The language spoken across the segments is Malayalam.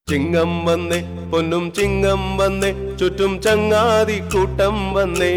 ചിങ്ങം വന്നേ പൊന്നും ചിങ്ങം വന്നേ ചുറ്റും ചങ്ങാതി കൂട്ടം വന്നേ.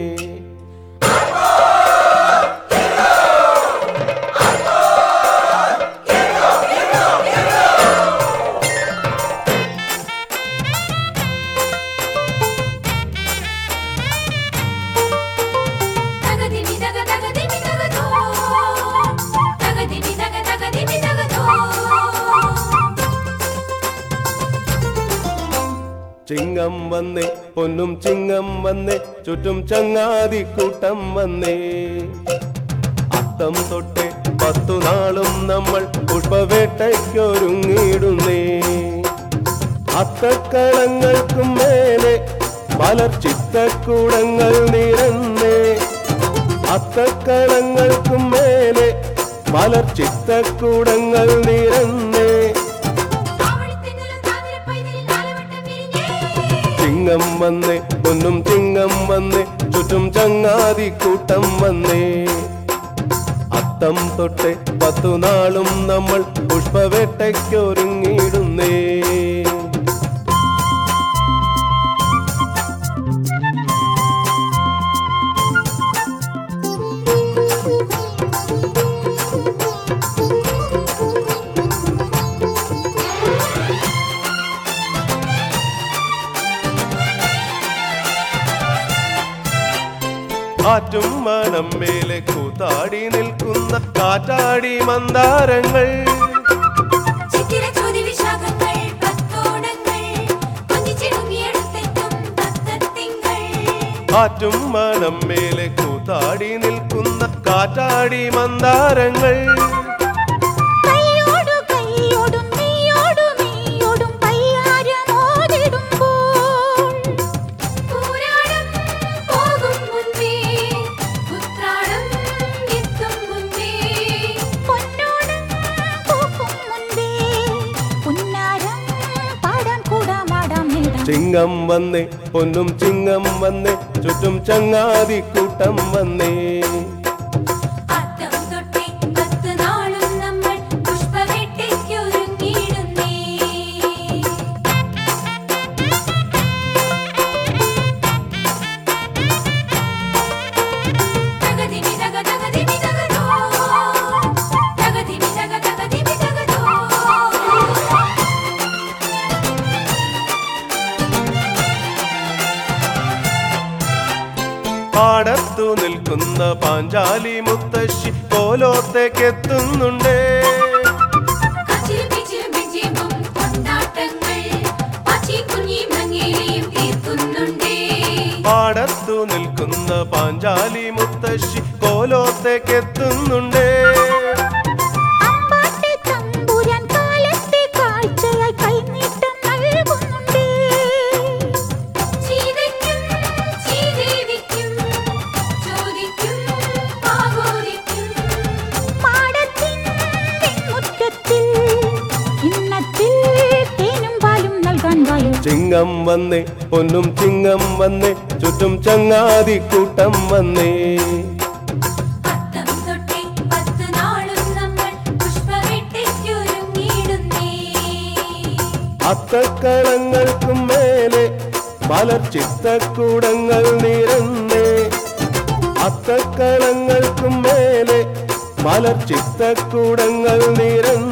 ചിങ്ങം വന്നേ പൊന്നും ചിങ്ങം വന്നേ ചുറ്റും ചങ്ങാതി കൂട്ടം വന്നേ. അത്തം തൊട്ടേ 10 നാളും നമ്മൾ പുഷ്പവേട്ടയ്ക്കൊരുങ്ങിയിടുന്നേ. അത്തക്കളങ്ങൾക്കും മേലെ പലർ ചിത്തക്കൂടങ്ങൾ നിരന്നേ. അത്തക്കളങ്ങൾക്കും മേലെ പലർ ചിത്തക്കൂടങ്ങൾ നിരന്നേ. ചിങ്ങം വന്നേ പൊന്നും ചിങ്ങം വന്നേ ചുറ്റും ചങ്ങാതി കൂട്ടം വന്നേ. അത്തം തൊട്ടേ 10 നാളും നമ്മൾ പുഷ്പവേട്ടയ്ക്കൊരുങ്ങിയിടുന്നേ. കാറ്റും മനം മേലെ കൂത്താടി നിൽക്കുന്ന കാറ്റാടി മന്ദാരങ്ങൾ. കാറ്റും മനം മേലെ കൂത്താടി നിൽക്കുന്ന കാറ്റാടി മന്ദാരങ്ങൾ. ചിങ്ങം വന്നേ പൊന്നും ചിങ്ങം വന്നേ ചുറ്റും ചങ്ങാതി കൂട്ടം വന്നേ. പാടത്തു നിൽക്കുന്ന പാഞ്ചാലി മുത്തശ്ശി കോലോത്തേക്കെത്തുന്നുണ്ടേ. പാടത്തു നിൽക്കുന്ന പാഞ്ചാലി മുത്തശ്ശി കോലോത്തേക്കെത്തുന്നുണ്ടേ. ചിങ്ങം വന്നേ പൊന്നും ചിങ്ങം വന്നേ ചുറ്റും ചങ്ങാതി കൂട്ടം വന്നേ. അത്തക്കളങ്ങൾക്കും മേലെ പലർ ചിത്തക്കൂടങ്ങൾ നിരന്നേ. അത്തക്കളങ്ങൾക്കും മേലെ പലർ ചിത്തക്കൂടങ്ങൾ നിരന്നേ.